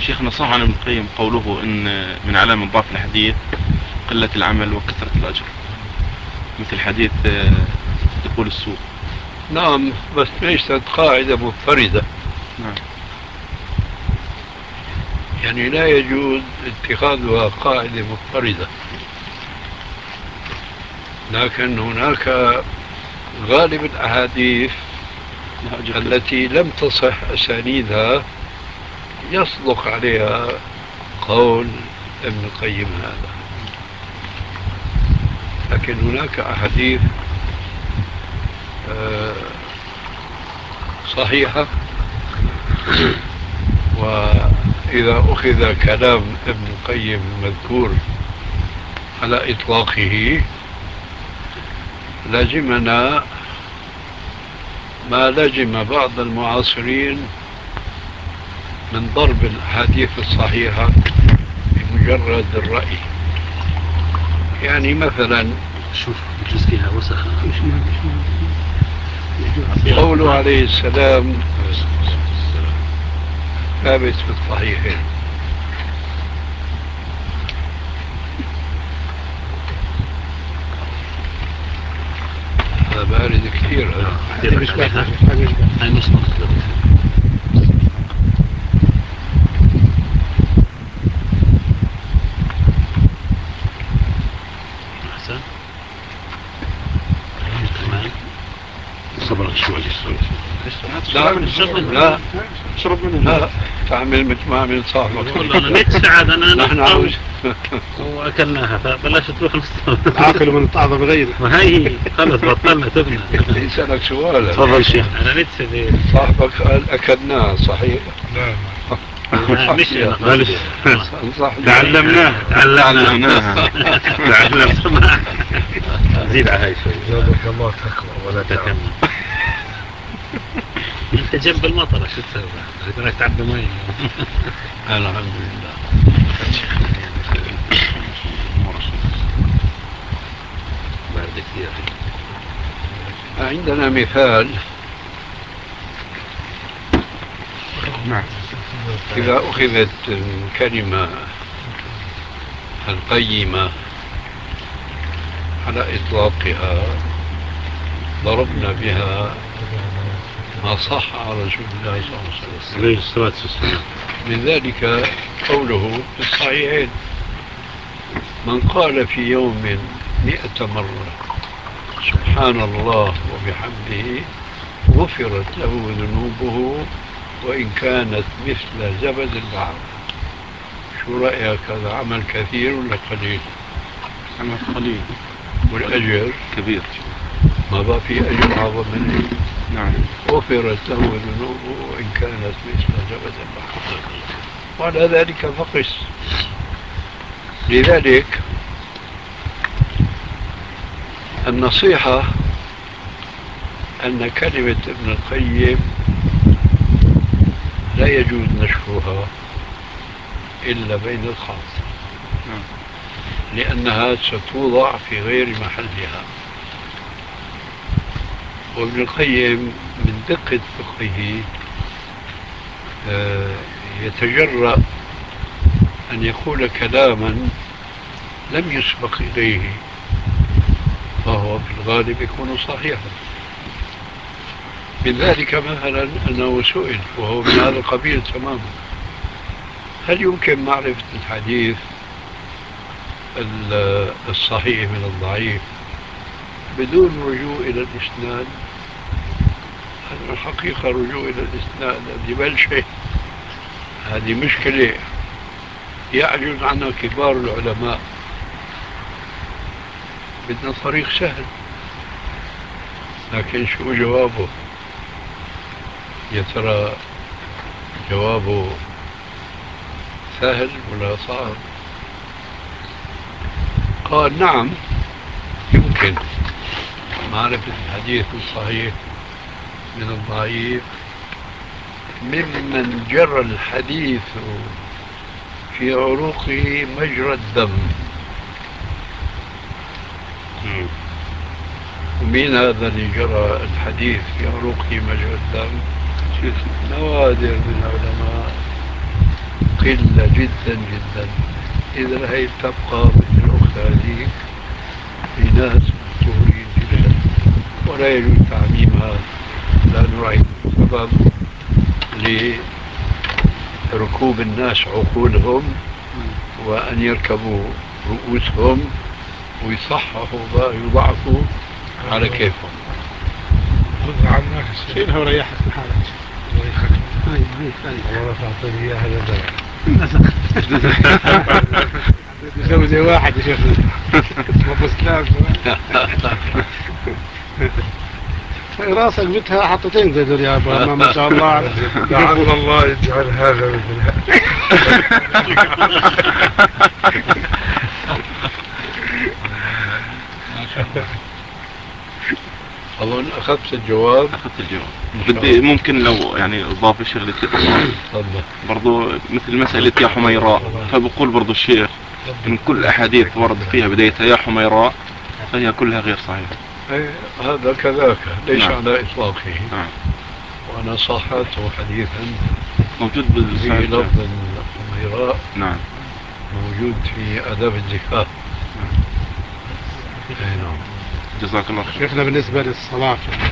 شيخنا صح عن ابن القيم قوله إن من علامة ضعف الحديث قلة العمل وكثرة الأجر، مثل حديث دخول السوق. نعم، بس ليست قاعدة مضطردة. نعم. يعني لا يجوز اتخاذها قاعدة مضطردة، لكن هناك غالب الأحاديث التي لم تصح أسانيدها يصدق عليها قول ابن القيم هذا. لكن هناك أحاديث صحيحة، وإذا أخذ كلام ابن القيم المذكور على إطلاقه لزمنا ما لزم بعض المعاصرين من ضرب الأحاديث الصحيحة بمجرد الرأي. يعني مثلا شوف يجوز فيها وسخ قوله عليه السلام ثابت في الصحيحين. هذا بارد كثير. هاي مش مصدر. أحسن صبرك شوي. لا شرب منه. لا تعمل مثل ما عمل صاحبك. أنا نتسعد أنا نحن وأكلناها فبلاش تروح عاقل من الطعظ بغيره. وهي خلص بطلنا تبنى. يسألك سؤال. تفضل شيخ. أنا نتسعد. صاحبك قال أكلناها صحيح؟ لا مش أنا تعلمناها. زيد على هاي شوي. زادك الله تقوى ولا تكمل. انت جنب المطر شو تسوي؟ بدك تعبي مي. الحمد لله. بارد كثير. عندنا مثال. نعم. إذا أخذت الكلمة القيمة على إطلاقها ضربنا بها ما صح عن رسول الله صلى الله عليه وسلم. من ذلك قوله في الصحيحين: من قال في يوم 100 مرة سبحان الله وبحمده غفرت له ذنوبه وإن كانت مثل زبد البحر. شو رأيك؟ هذا عمل كثير ولا قليل؟ عمل قليل والأجر كبير. ما بقى في أجر أعظم منه. نعم. غفرت له ذنوبه وإن كانت مثل زبد البحر. وعلى ذلك فقس. لذلك النصيحة أن كلمة ابن القيم لا يجوز نشرها إلا بين الخاص، لأنها ستوضع في غير محلها. وابن القيم من دقة فقهه يتجرأ أن يقول كلاما لم يسبق إليه، فهو في الغالب يكون صحيحا. من ذلك مثلا أنه سئل وهو من هذا القبيل تماما: هل يمكن معرفة الحديث الصحيح من الضعيف بدون رجوع إلى الإسناد؟ الحقيقة رجوع إلى الإسناد هذه بل شيء، هذه مشكلة يعجز عنها كبار العلماء. بدنا طريق سهل. لكن شو جوابه؟ يا ترى جوابه سهل ولا صعب؟ قال: نعم يمكن معرفة الحديث الصحيح من الضعيف ممن جرى الحديث في عروقه مجرى الدم. ومين هذا اللي جرى الحديث في عروقه مجرى الدم؟ نوادر من العلماء قلة جدا جدا. إذا هي تبقى مثل الأخت هذه في ناس مشهورين جدا ولا يجوز تعميمها، لأنه راح يكون سبب لركوب الناس عقولهم وأن يركبوا رؤوسهم ويصححوا ويضعفوا على كيفهم. خذ عنك شيلها وريحك من حالك. ريحك. ايوه والله تعطيني اياها لدرجة نزخ يسوي زي واحد يا شيخنا اسمه ابو سلام راسك بتها حطتين زي دول يا ابو ما شاء الله لعل الله يجعل هذا مثل ما شاء الله. أظن أخذت الجواب. أخذت الجواب. بدي ممكن لو يعني إضافة شغلة تفضل. برضو مثل مسألة يا حميراء، فبقول برضو الشيخ إن كل أحاديث ورد فيها بدايتها يا حميراء فهي كلها غير صحيحة. هذا كذاك ليس نعم. على إطلاقه. نعم. وأنا صحته حديثا موجود في بالصحيح. لفظ الحميراء. نعم. موجود في آداب الزفاف. نعم. نعم. جزاك الله خير. شيخنا بالنسبة للصلاة